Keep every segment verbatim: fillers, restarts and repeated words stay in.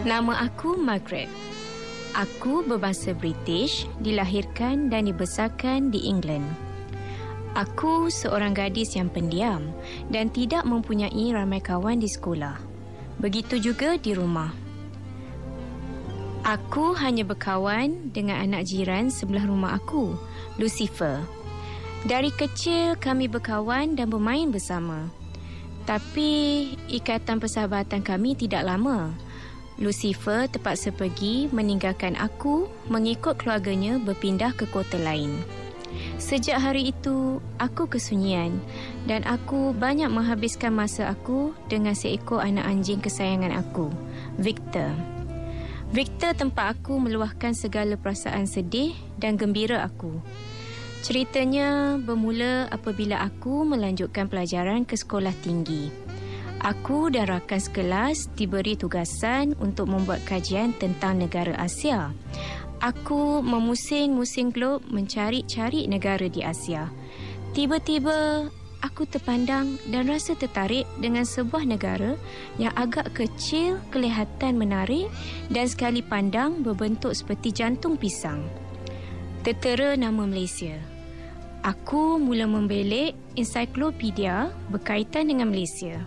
Nama aku Margaret. Aku berbangsa British, dilahirkan dan dibesarkan di England. Aku seorang gadis yang pendiam dan tidak mempunyai ramai kawan di sekolah. Begitu juga di rumah. Aku hanya berkawan dengan anak jiran sebelah rumah aku, Lucifer. Dari kecil kami berkawan dan bermain bersama. Tapi ikatan persahabatan kami tidak lama. Lucifer terpaksa pergi meninggalkan aku mengikut keluarganya berpindah ke kota lain. Sejak hari itu, aku kesunyian dan aku banyak menghabiskan masa aku dengan seekor anak anjing kesayangan aku, Victor. Victor tempat aku meluahkan segala perasaan sedih dan gembira aku. Ceritanya bermula apabila aku melanjutkan pelajaran ke sekolah tinggi. Aku dan rakan sekelas diberi tugasan untuk membuat kajian tentang negara Asia. Aku memusing-musing glob mencari-cari negara di Asia. Tiba-tiba, aku terpandang dan rasa tertarik dengan sebuah negara yang agak kecil, kelihatan menarik dan sekali pandang berbentuk seperti jantung pisang. Tertera nama Malaysia. Aku mula membelik ensiklopedia berkaitan dengan Malaysia.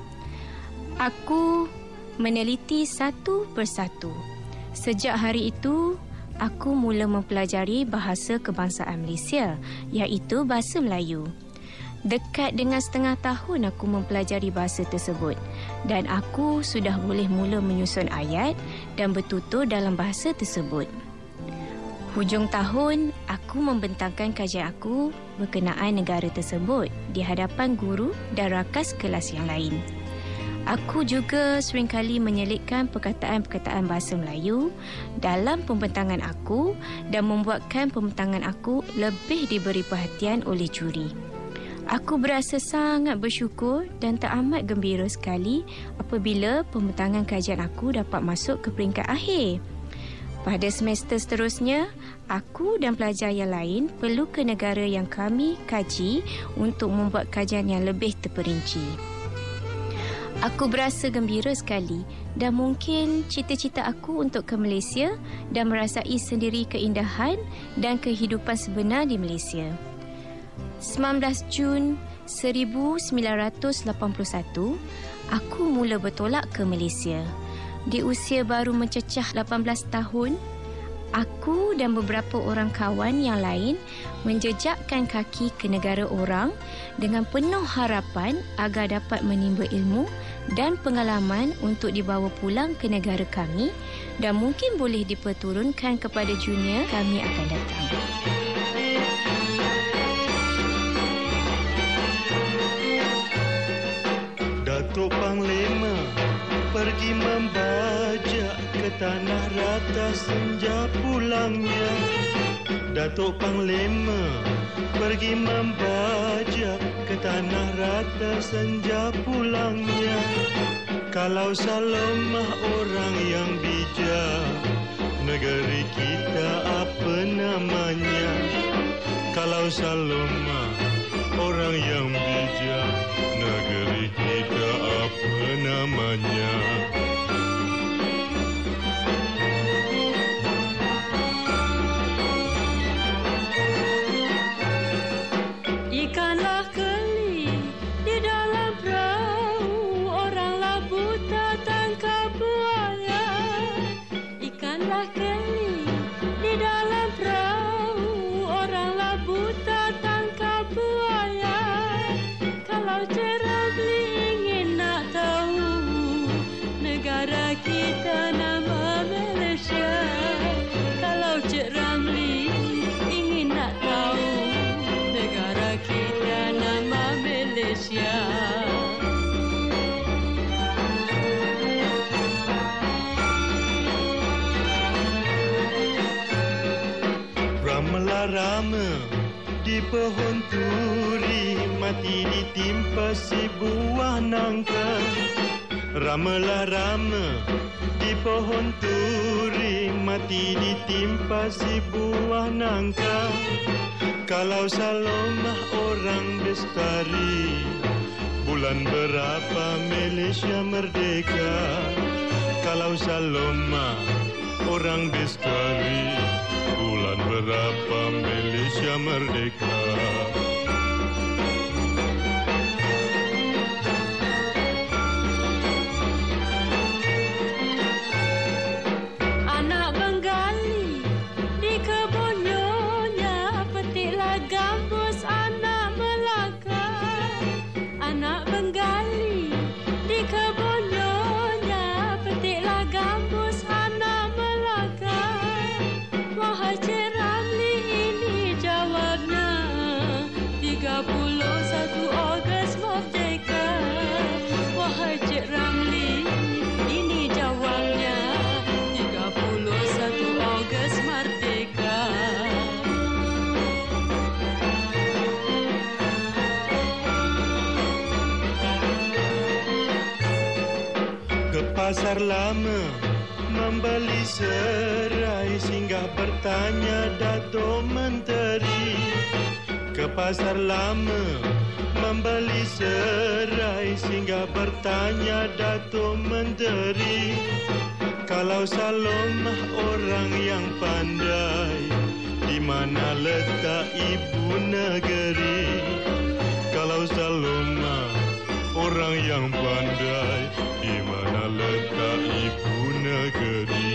Aku meneliti satu persatu. Sejak hari itu, aku mula mempelajari bahasa kebangsaan Malaysia, iaitu bahasa Melayu. Dekat dengan setengah tahun aku mempelajari bahasa tersebut dan aku sudah boleh mula menyusun ayat dan bertutur dalam bahasa tersebut. Hujung tahun, aku membentangkan kajian aku berkenaan negara tersebut di hadapan guru dan rakan kelas yang lain. Aku juga seringkali menyelitkan perkataan-perkataan bahasa Melayu dalam pembentangan aku dan membuatkan pembentangan aku lebih diberi perhatian oleh juri. Aku berasa sangat bersyukur dan teramat gembira sekali apabila pembentangan kajian aku dapat masuk ke peringkat akhir. Pada semester seterusnya, aku dan pelajar yang lain perlu ke negara yang kami kaji untuk membuat kajian yang lebih terperinci. Aku berasa gembira sekali dan mungkin cita-cita aku untuk ke Malaysia dan merasai sendiri keindahan dan kehidupan sebenar di Malaysia. sembilan belas Jun seribu sembilan ratus lapan puluh satu, aku mula bertolak ke Malaysia. Di usia baru mencecah lapan belas tahun, aku dan beberapa orang kawan yang lain menjejakkan kaki ke negara orang dengan penuh harapan agar dapat menimba ilmu dan pengalaman untuk dibawa pulang ke negara kami dan mungkin boleh diperturunkan kepada junior kami akan datang. Datuk Panglima pergi membajak ke tanah rata senja pulangnya. Datuk Panglima pergi membajak ke tanah rata senja pulangnya. Kalau Salomah orang yang bijak, negeri kita apa namanya? Kalau Salomah orang yang bijak, negeri kita apa namanya? Ikanlah keli di dalam perahu, oranglah buta tangkap buaya. Ikanlah keli di dalam perahu, oranglah buta tangkap buaya. Kalau Cerabli ingin nak tahu negara kita nama Malaysia, kalau Cik Ramli ingin nak tahu negara kita nama Malaysia. Ramalah rama di pohon turi, mati ditimpa si buah nangka. Ramalah rama di pohon turi, mati ditimpa si buah nangka. Kalau Salomah orang bestari, bulan berapa Malaysia merdeka? Kalau Saloma orang bestari, bulan berapa Malaysia merdeka. Anak Bengali di kebun nyonya, petiklah gambus anak Melaka. Anak Bengali di kebun nyonya, petiklah gambus anak Melaka. Wahai Cik Ramli, ini jawabnya, tiga puluh satu Ogos merdeka. Wahai Cik Ramli, ini jawabnya, tiga puluh satu Ogos merdeka. Ke pasar lama membeli serai, singgah bertanya Dato' Menteri. Ke pasar lama membeli serai, singgah bertanya Dato' Menteri. Kalau Salomah orang yang pandai, di mana letak ibu negeri? Kalau Salomah orang yang pandai, di mana letak ibu negeri?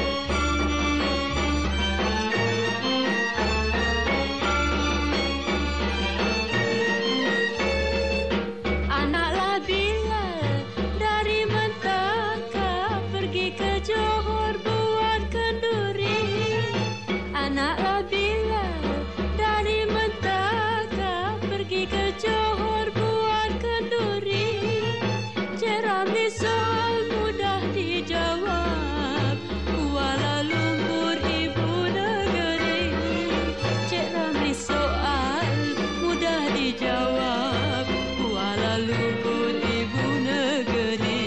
Anaklah Bilal dari Mentaka, pergi ke Johor buat kenduri. Anaklah Bilal dari Mentaka, pergi ke Johor buat kenduri. Cik Ramli, soal mudah dijawab, Kuala Lumpur ibu negeri. Cik Ramli, soal mudah dijawab, Kuala Lumpur ibu negeri.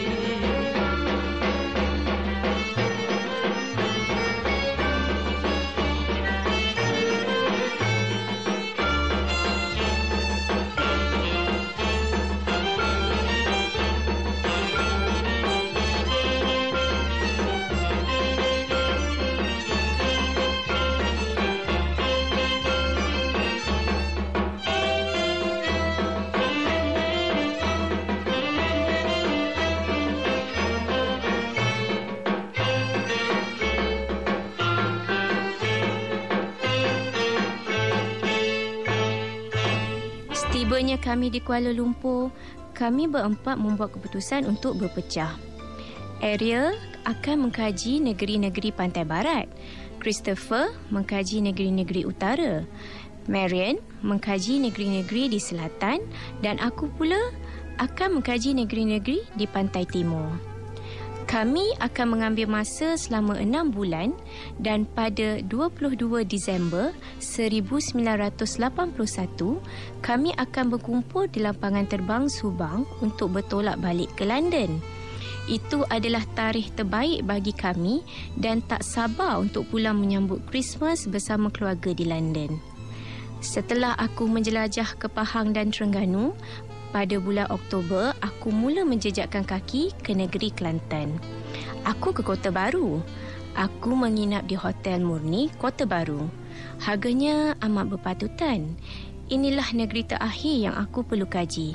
Setibanya kami di Kuala Lumpur, kami berempat membuat keputusan untuk berpecah. Ariel akan mengkaji negeri-negeri pantai barat. Christopher mengkaji negeri-negeri utara. Marian mengkaji negeri-negeri di selatan, dan aku pula akan mengkaji negeri-negeri di pantai timur. Kami akan mengambil masa selama enam bulan, dan pada dua puluh dua Disember seribu sembilan ratus lapan puluh satu kami akan berkumpul di lapangan terbang Subang untuk bertolak balik ke London. Itu adalah tarikh terbaik bagi kami dan tak sabar untuk pulang menyambut Christmas bersama keluarga di London. Setelah aku menjelajah ke Pahang dan Terengganu, pada bulan Oktober, aku mula menjejakkan kaki ke negeri Kelantan. Aku ke Kota Baru. Aku menginap di Hotel Murni, Kota Baru. Harganya amat berpatutan. Inilah negeri terakhir yang aku perlu kaji.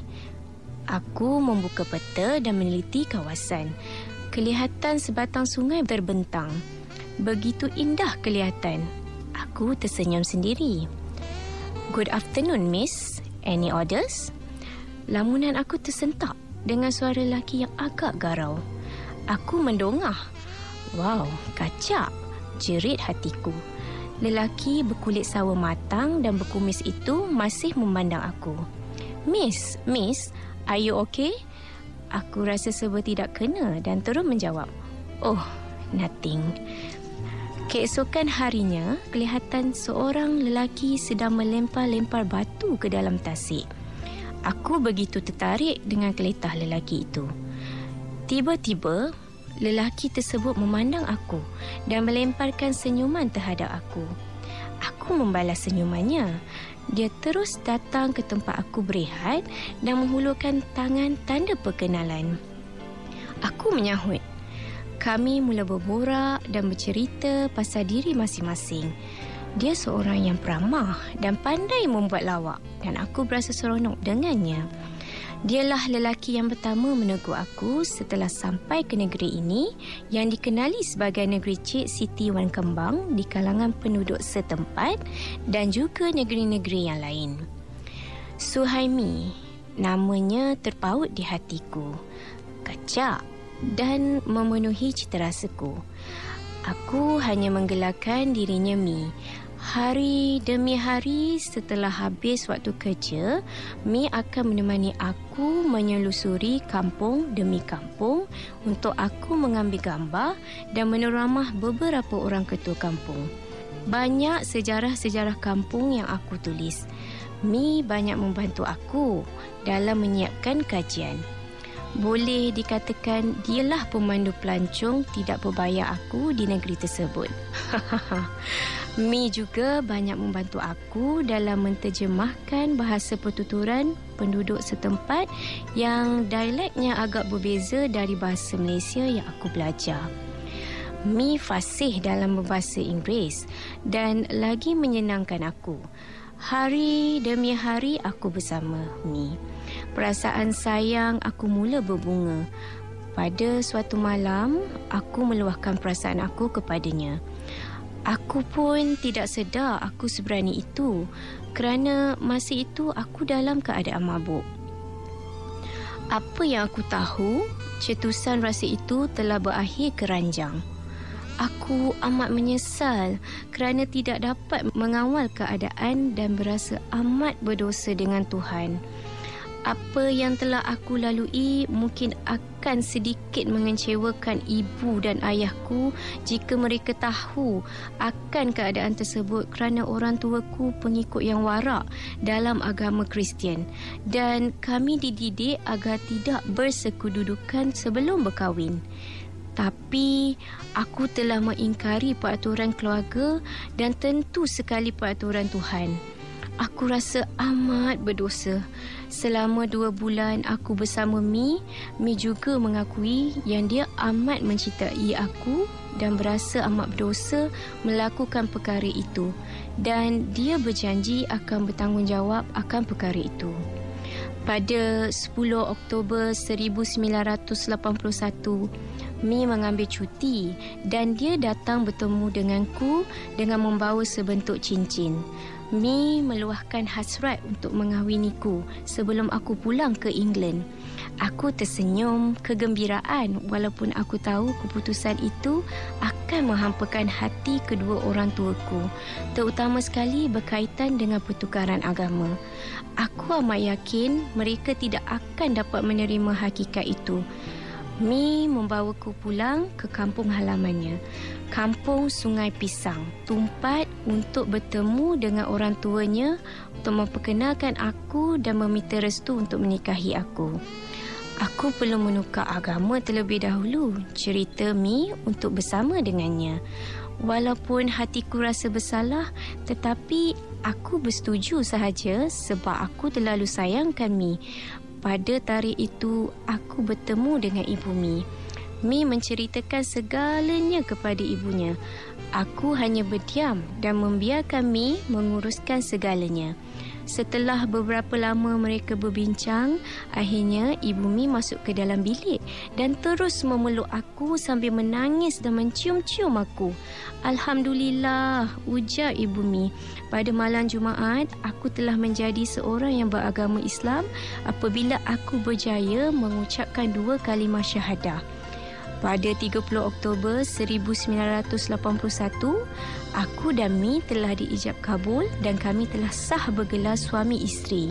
Aku membuka peta dan meneliti kawasan. Kelihatan sebatang sungai terbentang. Begitu indah kelihatan. Aku tersenyum sendiri. Good afternoon, miss. Any orders? Lamunan aku tersentak dengan suara lelaki yang agak garau. Aku mendongah. Wow, kacak, jerit hatiku. Lelaki berkulit sawo matang dan berkumis itu masih memandang aku. Miss, miss, are you okay? Aku rasa serba tidak kena dan terus menjawab, oh, nothing. Keesokan harinya, kelihatan seorang lelaki sedang melempar-lempar batu ke dalam tasik. Aku begitu tertarik dengan keletah lelaki itu. Tiba-tiba, lelaki tersebut memandang aku dan melemparkan senyuman terhadap aku. Aku membalas senyumannya. Dia terus datang ke tempat aku berehat dan menghulurkan tangan tanda perkenalan. Aku menyahut, Kami mula berborak dan bercerita pasal diri masing-masing. Dia seorang yang peramah dan pandai membuat lawak dan aku berasa seronok dengannya. Dialah lelaki yang pertama menegur aku setelah sampai ke negeri ini yang dikenali sebagai negeri Cik Siti Wan Kembang di kalangan penduduk setempat dan juga negeri-negeri yang lain. Suhaimi, namanya terpaut di hatiku, kacak dan memenuhi cita rasaku. Aku hanya menggelarkan dirinya Mi. Hari demi hari setelah habis waktu kerja, Mi akan menemani aku menyelusuri kampung demi kampung untuk aku mengambil gambar dan meneramah beberapa orang ketua kampung. Banyak sejarah-sejarah kampung yang aku tulis. Mi banyak membantu aku dalam menyiapkan kajian. Boleh dikatakan dialah pemandu pelancong tidak berbayar aku di negeri tersebut. Mi juga banyak membantu aku dalam menterjemahkan bahasa pertuturan penduduk setempat yang dialeknya agak berbeza dari bahasa Malaysia yang aku belajar. Mi fasih dalam berbahasa Inggeris dan lagi menyenangkan aku. Hari demi hari aku bersama Mi. Perasaan sayang aku mula berbunga. Pada suatu malam, aku meluahkan perasaan aku kepadanya. Aku pun tidak sedar aku seberani itu kerana masa itu aku dalam keadaan mabuk. Apa yang aku tahu, cetusan rasa itu telah berakhir keranjang. Aku amat menyesal kerana tidak dapat mengawal keadaan dan berasa amat berdosa dengan Tuhan. Apa yang telah aku lalui mungkin akan sedikit mengecewakan ibu dan ayahku jika mereka tahu akan keadaan tersebut kerana orang tuaku pengikut yang warak dalam agama Kristian dan kami dididik agar tidak bersekududukan sebelum berkahwin. Tapi aku telah mengingkari peraturan keluarga dan tentu sekali peraturan Tuhan. Aku rasa amat berdosa. Selama dua bulan aku bersama Mi, Mi juga mengakui yang dia amat mencintai aku dan berasa amat berdosa melakukan perkara itu. Dan dia berjanji akan bertanggungjawab akan perkara itu. Pada sepuluh Oktober seribu sembilan ratus lapan puluh satu, Mi mengambil cuti dan dia datang bertemu denganku dengan membawa sebentuk cincin. Mi meluahkan hasrat untuk mengahwiniku sebelum aku pulang ke England. Aku tersenyum kegembiraan walaupun aku tahu keputusan itu akan menghampakan hati kedua orang tuaku, terutama sekali berkaitan dengan pertukaran agama. Aku amat yakin mereka tidak akan dapat menerima hakikat itu. Mi membawaku pulang ke kampung halamannya, kampung Sungai Pisang, tempat untuk bertemu dengan orang tuanya untuk memperkenalkan aku dan meminta restu untuk menikahi aku. Aku perlu menukar agama terlebih dahulu, cerita Mi untuk bersama dengannya. Walaupun hatiku rasa bersalah, tetapi aku bersetuju sahaja sebab aku terlalu sayangkan Mi. Pada tarikh itu, aku bertemu dengan ibu Mi. Mi menceritakan segalanya kepada ibunya. Aku hanya berdiam dan membiarkan Mi menguruskan segalanya. Setelah beberapa lama mereka berbincang, akhirnya ibu Mi masuk ke dalam bilik dan terus memeluk aku sambil menangis dan mencium-cium aku. Alhamdulillah, ujar ibu Mi. Pada malam Jumaat, aku telah menjadi seorang yang beragama Islam apabila aku berjaya mengucapkan dua kalimah syahadah. Pada tiga puluh Oktober seribu sembilan ratus lapan puluh satu, aku dan Mi telah diijab kabul dan kami telah sah bergelar suami isteri.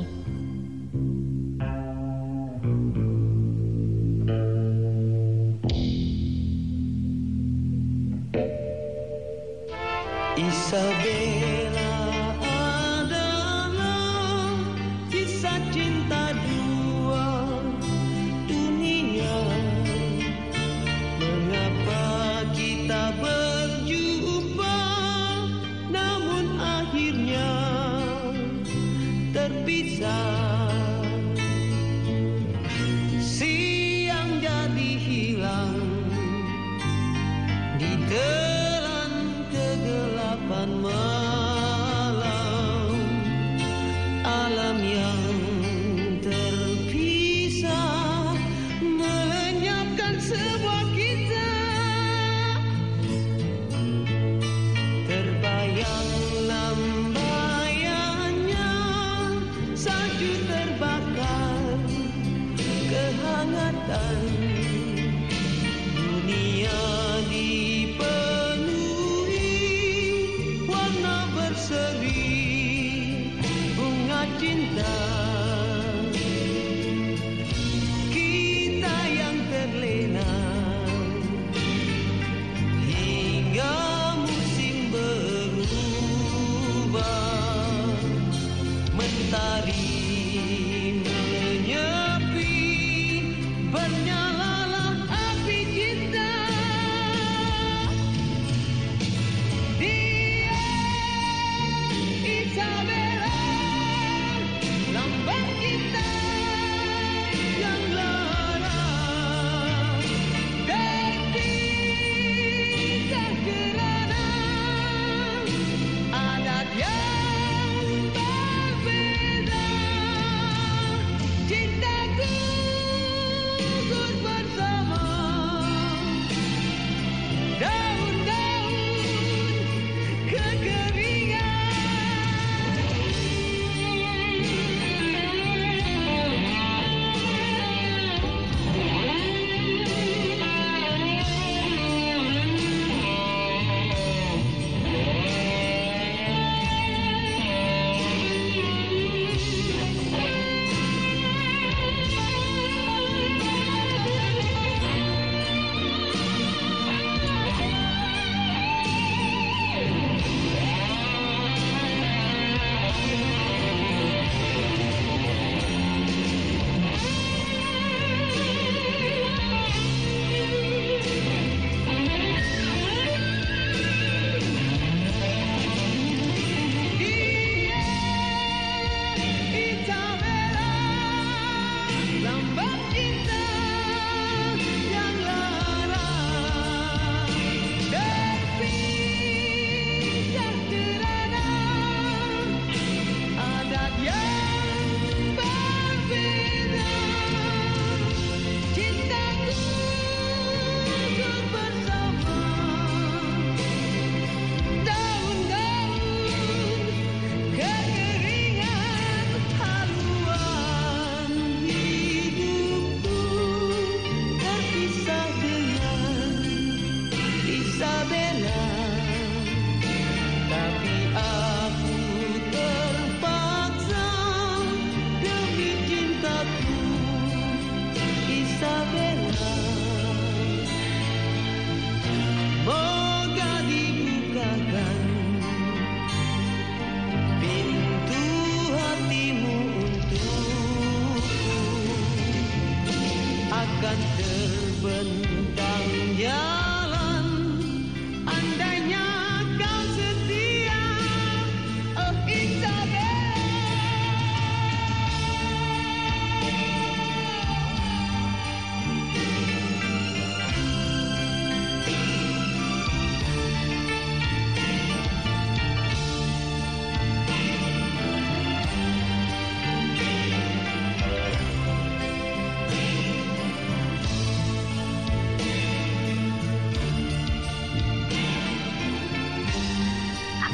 Isabella adalah kisah cinta dua dunia. Mengapa kita berjumpa namun akhirnya terpisah? Siang jadi hilang,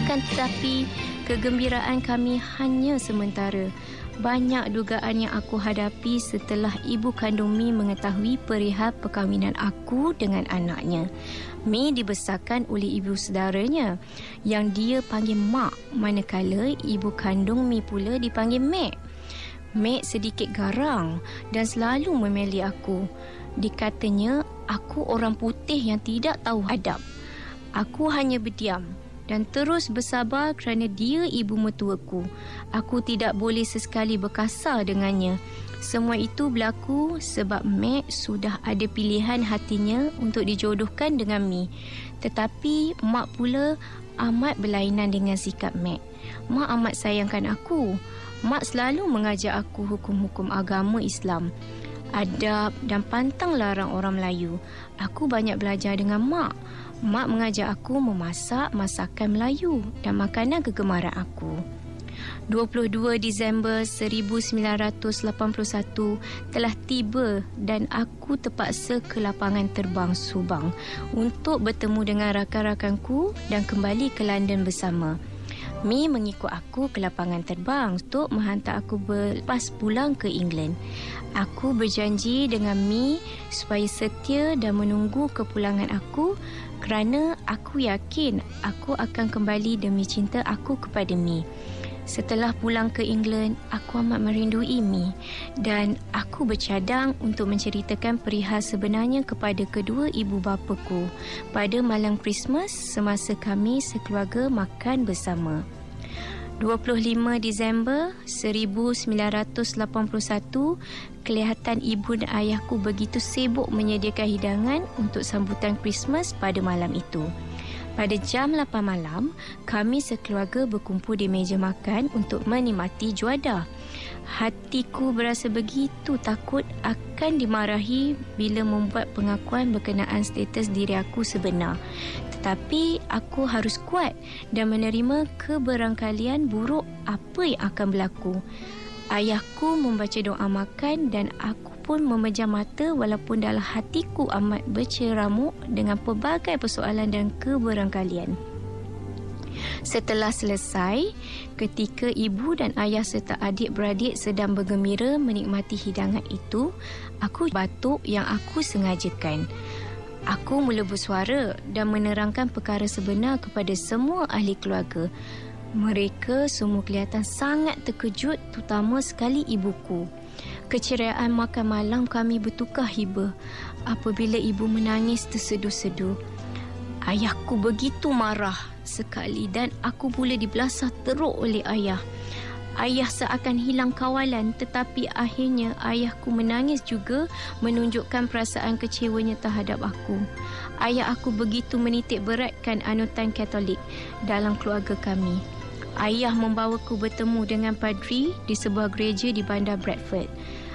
Akan tetapi, kegembiraan kami hanya sementara. Banyak dugaan yang aku hadapi setelah ibu kandung Mi mengetahui perihal perkahwinan aku dengan anaknya. Mi dibesarkan oleh ibu saudaranya yang dia panggil Mak, manakala ibu kandung Mi pula dipanggil Mek. Mek sedikit garang dan selalu memeli aku. Dikatanya, aku orang putih yang tidak tahu adab. Aku hanya berdiam dan terus bersabar kerana dia ibu mertuaku. Aku tidak boleh sesekali berkasar dengannya. Semua itu berlaku sebab Mek sudah ada pilihan hatinya untuk dijodohkan dengan Mi. Tetapi Mak pula amat berlainan dengan sikap Mek. Mak amat sayangkan aku. Mak selalu mengajar aku hukum-hukum agama Islam, adab dan pantang larang orang Melayu. Aku banyak belajar dengan Mak. Mak mengajar aku memasak masakan Melayu dan makanan kegemaran aku. dua puluh dua Disember seribu sembilan ratus lapan puluh satu telah tiba dan aku terpaksa ke lapangan terbang Subang untuk bertemu dengan rakan-rakanku dan kembali ke London bersama. Mi mengikut aku ke lapangan terbang untuk menghantar aku berlepas pulang ke England. Aku berjanji dengan Mi supaya setia dan menunggu kepulangan aku kerana aku yakin aku akan kembali demi cinta aku kepada Mi. Setelah pulang ke England, aku amat merindui Mi dan aku bercadang untuk menceritakan perihal sebenarnya kepada kedua ibu bapaku pada malam Christmas semasa kami sekeluarga makan bersama. dua puluh lima Disember seribu sembilan ratus lapan puluh satu, kelihatan ibu dan ayahku begitu sibuk menyediakan hidangan untuk sambutan Christmas pada malam itu. Pada jam lapan malam, kami sekeluarga berkumpul di meja makan untuk menikmati juadah. Hatiku berasa begitu takut akan dimarahi bila membuat pengakuan berkenaan status diri aku sebenar. Tetapi aku harus kuat dan menerima keberangkalian buruk apa yang akan berlaku. Ayahku membaca doa makan dan aku pun memejam mata walaupun dalam hatiku amat berceramuk dengan pelbagai persoalan dan keberangkalian. Setelah selesai, ketika ibu dan ayah serta adik-beradik sedang bergembira menikmati hidangan itu, aku batuk yang aku sengajakan. Aku mula bersuara dan menerangkan perkara sebenar kepada semua ahli keluarga. Mereka semua kelihatan sangat terkejut, terutama sekali ibuku. Keceriaan makan malam kami bertukar hiba apabila ibu menangis terseduh-seduh. Ayahku begitu marah sekali dan aku pula dibelasah teruk oleh ayah. Ayah seakan hilang kawalan, tetapi akhirnya ayahku menangis juga menunjukkan perasaan kecewanya terhadap aku. Ayah aku begitu menitik beratkan anutan Katolik dalam keluarga kami. Ayah membawaku bertemu dengan padri di sebuah gereja di bandar Bradford.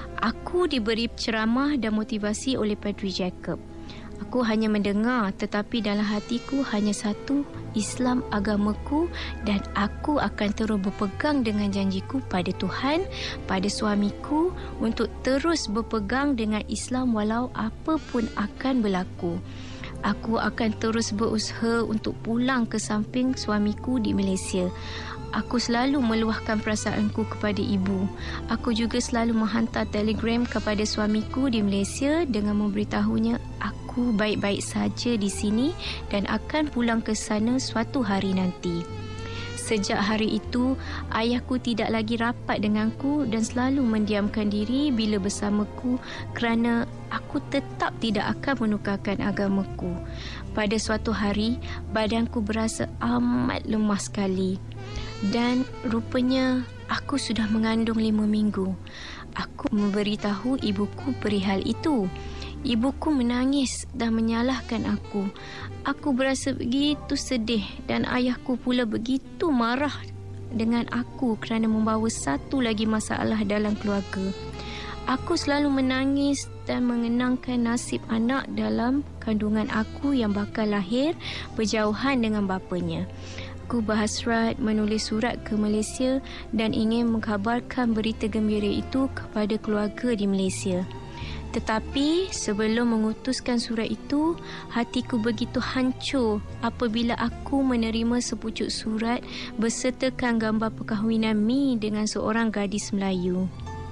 Aku diberi ceramah dan motivasi oleh Padri Jacob. Aku hanya mendengar, tetapi dalam hatiku hanya satu, Islam agamaku, dan aku akan terus berpegang dengan janjiku pada Tuhan, pada suamiku untuk terus berpegang dengan Islam walau apa pun akan berlaku. Aku akan terus berusaha untuk pulang ke samping suamiku di Malaysia. Aku selalu meluahkan perasaanku kepada ibu. Aku juga selalu menghantar telegram kepada suamiku di Malaysia dengan memberitahunya aku baik-baik saja di sini dan akan pulang ke sana suatu hari nanti. Sejak hari itu, ayahku tidak lagi rapat denganku dan selalu mendiamkan diri bila bersamaku kerana aku tetap tidak akan menukarkan agamaku. Pada suatu hari, badanku berasa amat lemah sekali dan rupanya aku sudah mengandung lima minggu. Aku memberitahu ibuku perihal itu. Ibuku menangis dan menyalahkan aku. Aku berasa begitu sedih dan ayahku pula begitu marah dengan aku kerana membawa satu lagi masalah dalam keluarga. Aku selalu menangis dan mengenangkan nasib anak dalam kandungan aku yang bakal lahir berjauhan dengan bapanya. Aku berhasrat menulis surat ke Malaysia dan ingin mengkhabarkan berita gembira itu kepada keluarga di Malaysia. Tetapi sebelum mengutuskan surat itu, hatiku begitu hancur apabila aku menerima sepucuk surat bersertakan gambar perkahwinan Mi dengan seorang gadis Melayu.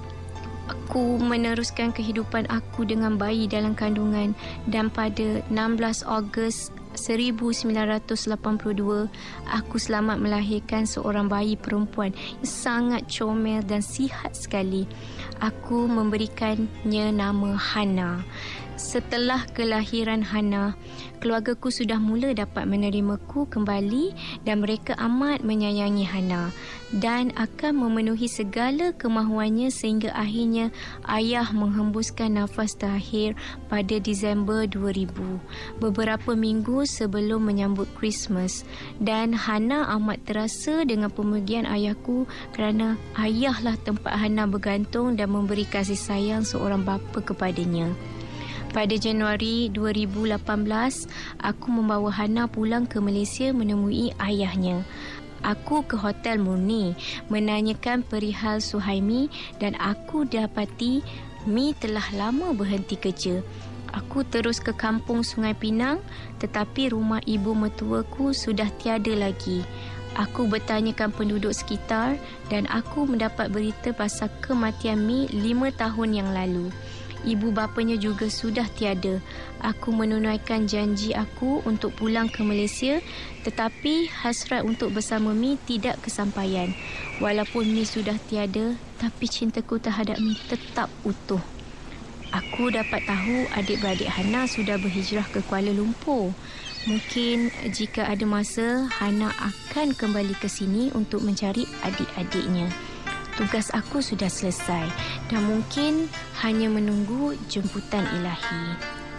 Aku meneruskan kehidupan aku dengan bayi dalam kandungan dan pada enam belas Ogos seribu sembilan ratus lapan puluh dua, aku selamat melahirkan seorang bayi perempuan yang sangat comel dan sihat sekali. Aku memberikannya nama Hana. Setelah kelahiran Hana, keluargaku sudah mula dapat menerimaku kembali dan mereka amat menyayangi Hana dan akan memenuhi segala kemahuannya sehingga akhirnya ayah menghembuskan nafas terakhir pada Disember dua ribu, beberapa minggu sebelum menyambut Christmas. Dan Hana amat terasa dengan pemergian ayahku kerana ayahlah tempat Hana bergantung dan memberi kasih sayang seorang bapa kepadanya. Pada Januari dua ribu lapan belas, aku membawa Hana pulang ke Malaysia menemui ayahnya. Aku ke Hotel Murni menanyakan perihal Suhaimi dan aku dapati Mi telah lama berhenti kerja. Aku terus ke kampung Sungai Pinang tetapi rumah ibu mertuaku sudah tiada lagi. Aku bertanyakan penduduk sekitar dan aku mendapat berita pasal kematian Mi lima tahun yang lalu. Ibu bapanya juga sudah tiada. Aku menunaikan janji aku untuk pulang ke Malaysia tetapi hasrat untuk bersama Mi tidak kesampaian. Walaupun Mi sudah tiada, tapi cintaku terhadap Mi tetap utuh. Aku dapat tahu adik-beradik Hana sudah berhijrah ke Kuala Lumpur. Mungkin jika ada masa, Hana akan kembali ke sini untuk mencari adik-adiknya. Tugas aku sudah selesai dan mungkin hanya menunggu jemputan ilahi.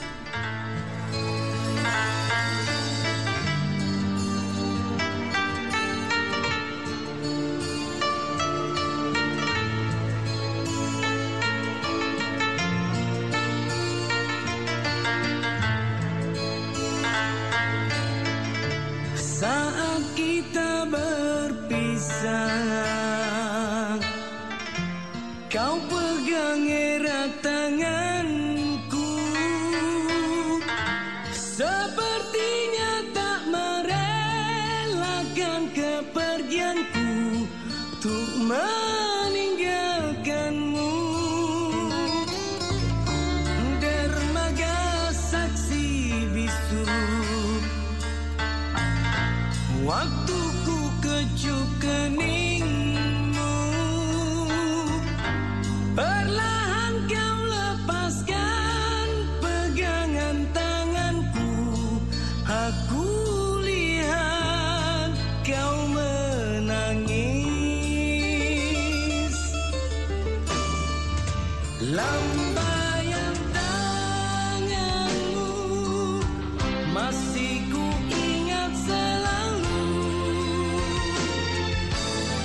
Saat kita berpisah, kau pegang erat tanganku, sepertinya tak merelakan kepergianku untuk meninggalkanmu. Dermaga saksi bisu, waktuku kecup keningmu, perlahan kau lepaskan pegangan tanganku. Aku lihat kau menangis. Lambaian tanganmu masih ku ingat selalu.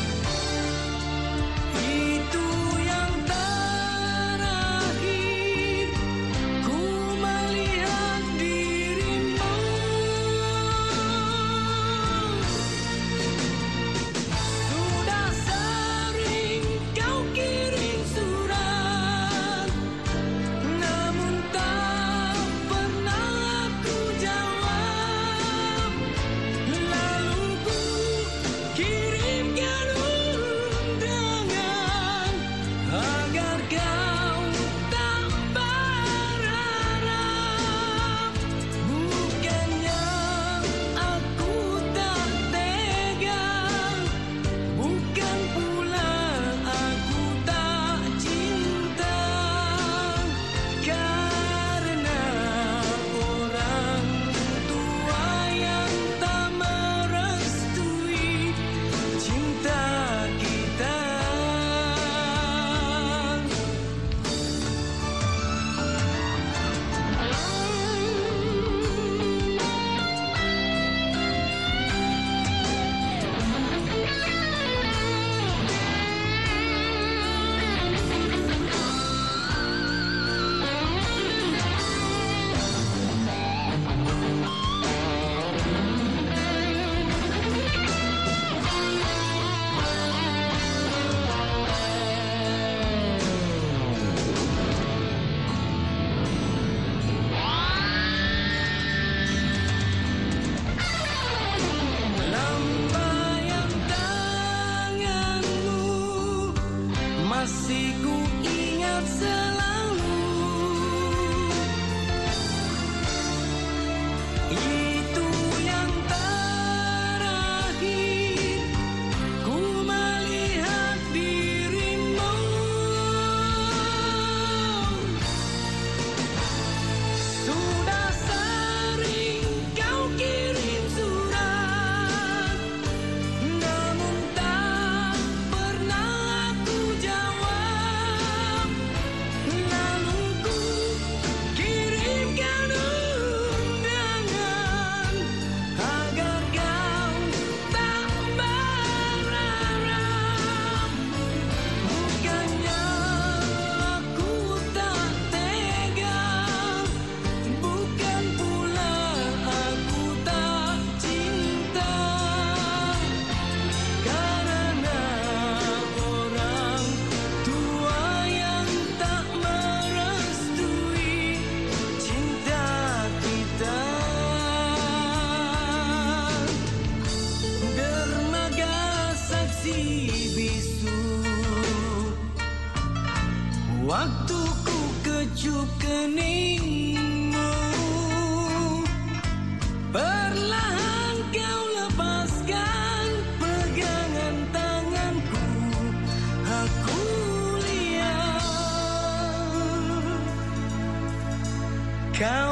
Kau